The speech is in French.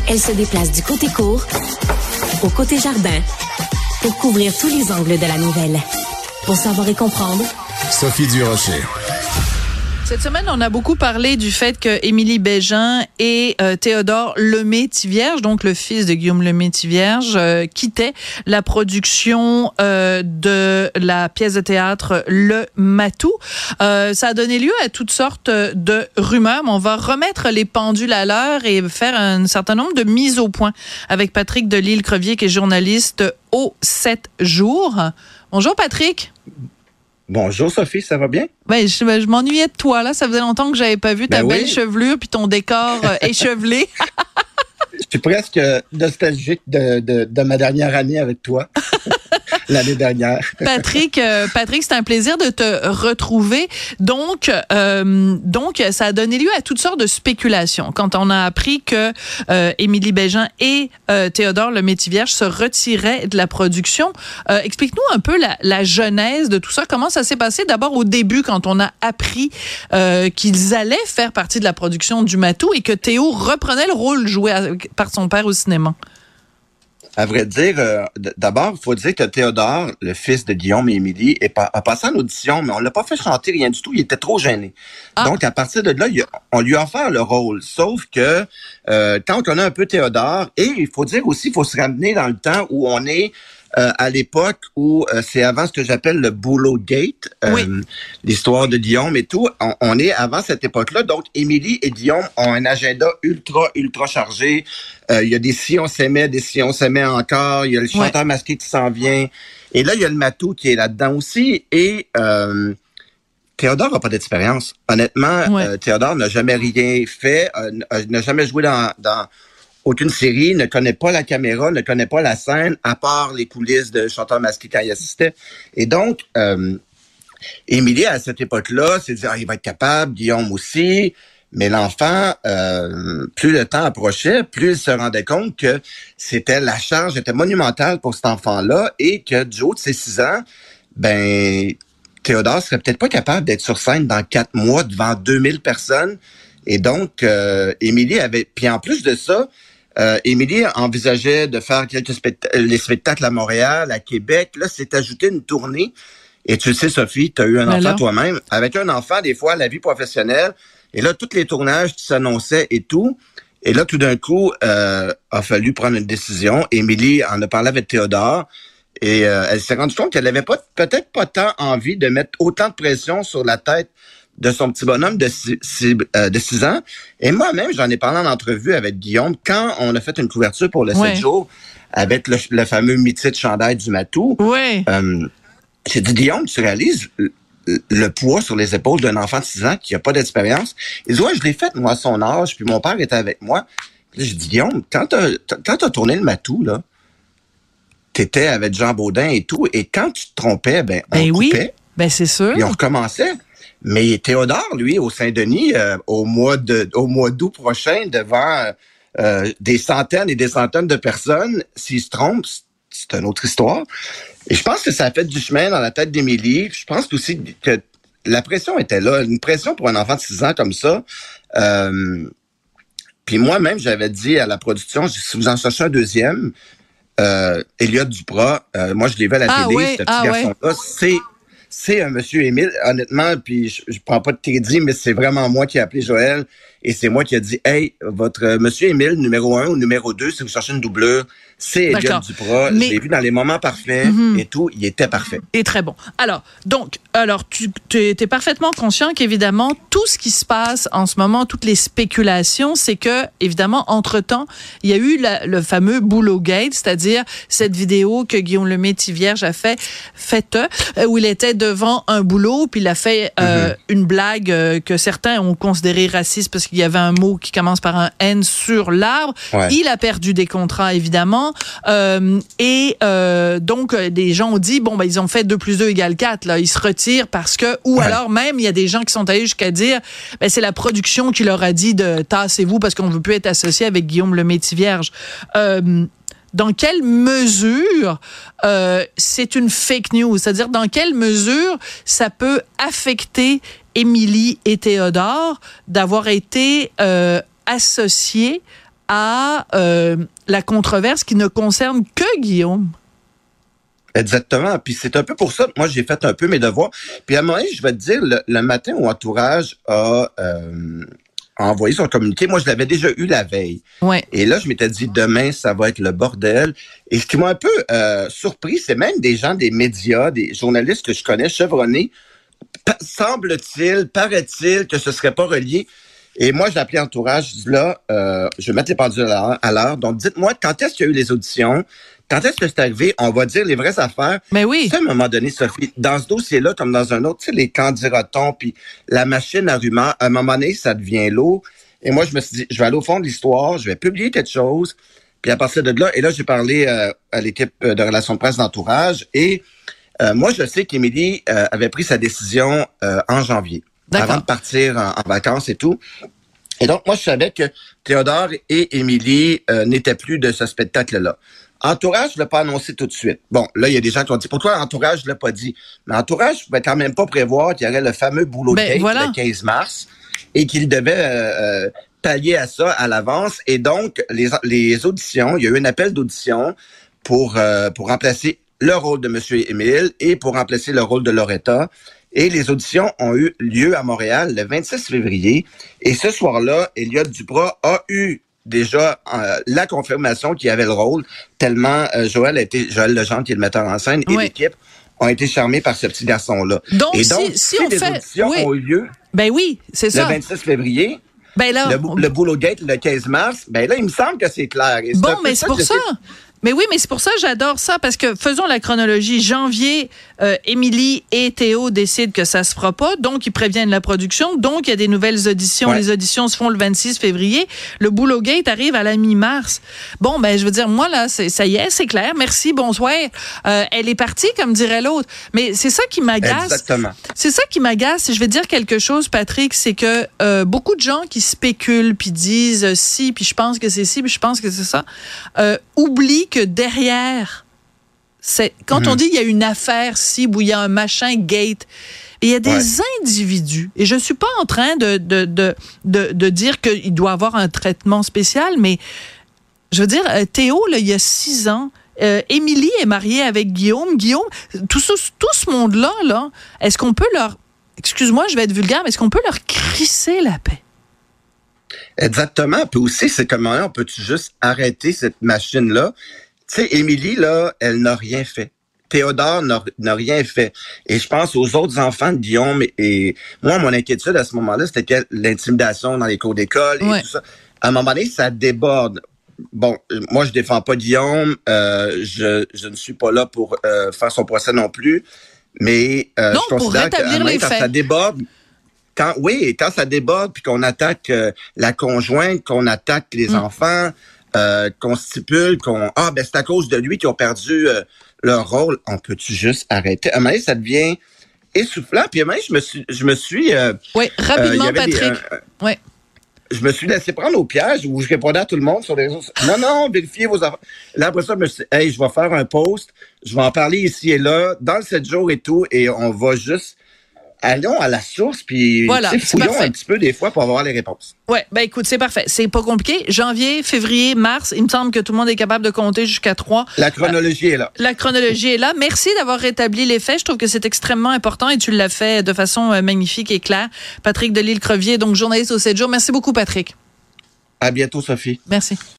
Elle se déplace du côté court au côté jardin pour couvrir tous les angles de la nouvelle. Pour savoir et comprendre, Sophie Durocher. Cette semaine, on a beaucoup parlé du fait que Émilie Bégin et Théodore Lemay-Thivierge, donc le fils de Guillaume Lemay-Thivierge, quittaient la production de la pièce de théâtre Le Matou. Ça a donné lieu à toutes sortes de rumeurs, mais on va remettre les pendules à l'heure et faire un certain nombre de mises au point avec Patrick Delisle-Crevier, qui est journaliste au 7 jours. Bonjour Patrick. Bonjour Sophie, ça va bien? Ben, je m'ennuyais de toi, là. Ça faisait longtemps que j'avais pas vu ta belle chevelure puis ton décor échevelé. Je suis presque nostalgique de ma dernière année avec toi. L'année dernière. Patrick, c'est un plaisir de te retrouver. Donc, ça a donné lieu à toutes sortes de spéculations. Quand on a appris que Émilie Bégin et Théodore Lemay-Thivierge se retiraient de la production, explique-nous un peu la genèse de tout ça. Comment ça s'est passé d'abord au début quand on a appris qu'ils allaient faire partie de la production du Matou et que Théo reprenait le rôle joué par son père au cinéma? À vrai dire, d'abord, il faut dire que Théodore, le fils de Guillaume et Émilie, a passé en audition, mais on l'a pas fait chanter rien du tout. Il était trop gêné. Ah. Donc, à partir de là, on lui a offert le rôle. Sauf que quand on a un peu Théodore, et il faut dire aussi, il faut se ramener dans le temps où on est à l'époque où c'est avant ce que j'appelle le Boulot Gate, l'histoire de Guillaume et tout. On est avant cette époque-là. Donc, Émilie et Guillaume ont un agenda ultra chargé. Il y a des Si on s'aimait, des Si on s'aimait encore. Il y a le chanteur masqué qui s'en vient. Et là, il y a le Matou qui est là-dedans aussi. Et Théodore n'a pas d'expérience. Honnêtement, Théodore n'a jamais rien fait, n'a jamais joué dans aucune série, ne connaît pas la caméra, ne connaît pas la scène, à part les coulisses de chanteur masqué quand il assistait. Et donc, Émilie, à cette époque-là, s'est dit, il va être capable, Guillaume aussi. Mais l'enfant, plus le temps approchait, plus il se rendait compte que la charge était monumentale pour cet enfant-là et que du haut de ses 6 ans, Théodore serait peut-être pas capable d'être sur scène dans 4 mois devant 2000 personnes. Et donc, Émilie avait... Puis en plus de ça, Émilie envisageait de faire les spectacles à Montréal, à Québec. Là, c'est ajouté une tournée. Et tu le sais, Sophie, tu as eu un enfant toi-même. Avec un enfant, des fois, la vie professionnelle, et là, tous les tournages qui s'annonçaient et tout. Et là, tout d'un coup, a fallu prendre une décision. Émilie en a parlé avec Théodore. Et elle s'est rendue compte qu'elle avait peut-être pas tant envie de mettre autant de pression sur la tête de son petit bonhomme de 6 ans. Et moi-même, j'en ai parlé en entrevue avec Guillaume quand on a fait une couverture pour le 7 jours avec le fameux mythique chandail du Matou. Oui. J'ai dit, Guillaume, tu réalises le poids sur les épaules d'un enfant de 6 ans qui n'a pas d'expérience? Il dit, je l'ai fait, moi, à son âge, puis mon père était avec moi. Puis j'ai dit, Guillaume, quand t'as tourné le Matou, là, t'étais avec Jean Baudin et tout, et quand tu te trompais, on coupait. C'est sûr. Et on recommençait. Mais Théodore, lui, au Saint-Denis, au mois d'août prochain, devant des centaines et des centaines de personnes, s'il se trompe, c'est une autre histoire. Et je pense que ça a fait du chemin dans la tête d'Émilie. Je pense aussi que la pression était là. Une pression pour un enfant de 6 ans comme ça. Puis moi-même, j'avais dit à la production, si vous en cherchez un deuxième, Elliot Duprat, moi je l'ai vu à la télé, ce petit garçon-là, c'est un monsieur Émile, honnêtement, puis je prends pas de crédit, mais c'est vraiment moi qui ai appelé Joël, et c'est moi qui ai dit, hey, votre monsieur Émile, numéro 1 ou numéro 2, si vous cherchez une doublure, c'est Elliot Duprat. Je l'ai vu dans les moments parfaits et tout, il était parfait. Et très bon. Alors, tu es parfaitement conscient qu'évidemment, tout ce qui se passe en ce moment, toutes les spéculations, c'est que, évidemment, entre-temps, il y a eu le fameux Boulot Gate, c'est-à-dire cette vidéo que Guillaume Lemay-Thivierge a faite où il était devant un boulot, puis il a fait une blague que certains ont considérée raciste parce qu'il y avait un mot qui commence par un N sur l'arbre. Ouais. Il a perdu des contrats, évidemment. Donc, des gens ont dit, ils ont fait 2 + 2 = 4. Là. Ils se retirent parce que... Ou alors même, il y a des gens qui sont allés jusqu'à dire, c'est la production qui leur a dit de tassez-vous parce qu'on ne veut plus être associé avec Guillaume Lemay-Thivierge. Dans quelle mesure c'est une fake news? C'est-à-dire, dans quelle mesure ça peut affecter Émilie et Théodore d'avoir été associés à la controverse qui ne concerne que Guillaume. Exactement. Puis c'est un peu pour ça que moi, j'ai fait un peu mes devoirs. Puis à un moment donné, je vais te dire, le matin où Entourage a envoyé son communiqué, moi, je l'avais déjà eu la veille. Ouais. Et là, je m'étais dit, demain, ça va être le bordel. Et ce qui m'a un peu surpris, c'est même des gens des médias, des journalistes que je connais, chevronnés, paraît-il que ce serait pas relié. Et moi, j'ai appelé Entourage, je dis là, je vais mettre les pendules à l'heure. Donc, dites-moi, quand est-ce qu'il y a eu les auditions? Quand est-ce que c'est arrivé? On va dire les vraies affaires. Mais oui. À un moment donné, Sophie, dans ce dossier-là, comme dans un autre, tu sais, les candidatons, puis la machine à rumeurs, à un moment donné, ça devient lourd. Et moi, je me suis dit, je vais aller au fond de l'histoire, je vais publier quelque chose. Puis à partir de là, et là, j'ai parlé à l'équipe de relations de presse d'Entourage. Et moi, je sais qu'Émilie avait pris sa décision en janvier. D'accord. Avant de partir en vacances et tout. Et donc, moi, je savais que Théodore et Émilie n'étaient plus de ce spectacle-là. Entourage ne l'a pas annoncé tout de suite. Bon, là, il y a des gens qui ont dit, pourquoi Entourage ne l'a pas dit? Mais Entourage ne pouvait quand même pas prévoir qu'il y aurait le fameux boulot de gate le 15 mars et qu'il devait pallier à ça à l'avance. Et donc, les auditions, il y a eu un appel d'audition pour remplacer le rôle de M. Émile et pour remplacer le rôle de Loretta. Et les auditions ont eu lieu à Montréal le 26 février. Et ce soir-là, Elliot Duprat a eu déjà la confirmation qu'il avait le rôle, tellement Joël Legendre, qui est le metteur en scène, et l'équipe ont été charmés par ce petit garçon-là. Donc, et donc, si on les fait... auditions ont eu lieu c'est ça. Le 26 février, ben là, le boulot gate le 15 mars, ben là, il me semble que c'est clair. Et mais c'est pour ça. Mais oui, mais c'est pour ça que j'adore ça, parce que faisons la chronologie. Janvier, Émilie et Théo décident que ça se fera pas, donc ils préviennent la production, donc il y a des nouvelles auditions. Ouais. Les auditions se font le 26 février. Le boulot gate arrive à la mi-mars. Bon, ben je veux dire, moi là, ça y est, c'est clair. Merci, bonsoir. Elle est partie, comme dirait l'autre. Mais c'est ça qui m'agace. Exactement. C'est ça qui m'agace. Si je vais dire quelque chose, Patrick, c'est que beaucoup de gens qui spéculent puis disent si, puis je pense que c'est ci, puis je pense que c'est ça, oublient que derrière, quand on dit il y a une affaire cible ou il y a un machin gate, il y a des individus, et je ne suis pas en train de dire qu'il doit avoir un traitement spécial, mais je veux dire, Théo, là, il y a 6 ans, Émilie est mariée avec Guillaume. Guillaume, tout ce monde-là, là, est-ce qu'on peut leur... Excuse-moi, je vais être vulgaire, mais est-ce qu'on peut leur crisser la paix? Exactement. Puis aussi, c'est comment on peut-tu juste arrêter cette machine-là? Tu sais, Émilie, là, elle n'a rien fait. Théodore n'a rien fait. Et je pense aux autres enfants de Guillaume. Et moi, mon inquiétude à ce moment-là, c'était que l'intimidation dans les cours d'école et tout ça. À un moment donné, ça déborde. Bon, moi, je défends pas Guillaume. Je ne suis pas là pour faire son procès non plus. Mais non, je considère que quand ça déborde... Quand ça déborde, puis qu'on attaque la conjointe, qu'on attaque les enfants, qu'on stipule, c'est à cause de lui qu'ils ont perdu leur rôle, on peut-tu juste arrêter? À un moment donné, ça devient essoufflant. Puis à un moment donné, je me suis... rapidement, Patrick. Je me suis laissé prendre au piège où je répondais à tout le monde sur les réseaux. Non, vérifiez vos affaires. Là, après ça, je me suis dit, je vais faire un post, je vais en parler ici et là, dans le 7 jours et tout, et on va juste... Allons à la source, puis fouillons un petit peu des fois pour avoir les réponses. Ouais, ben écoute, c'est parfait. C'est pas compliqué. Janvier, février, mars, il me semble que tout le monde est capable de compter jusqu'à 3. La chronologie est là. La chronologie est là. Merci d'avoir rétabli les faits. Je trouve que c'est extrêmement important et tu l'as fait de façon magnifique et claire. Patrick Delisle-Crevier, donc journaliste au 7 jours. Merci beaucoup, Patrick. À bientôt, Sophie. Merci.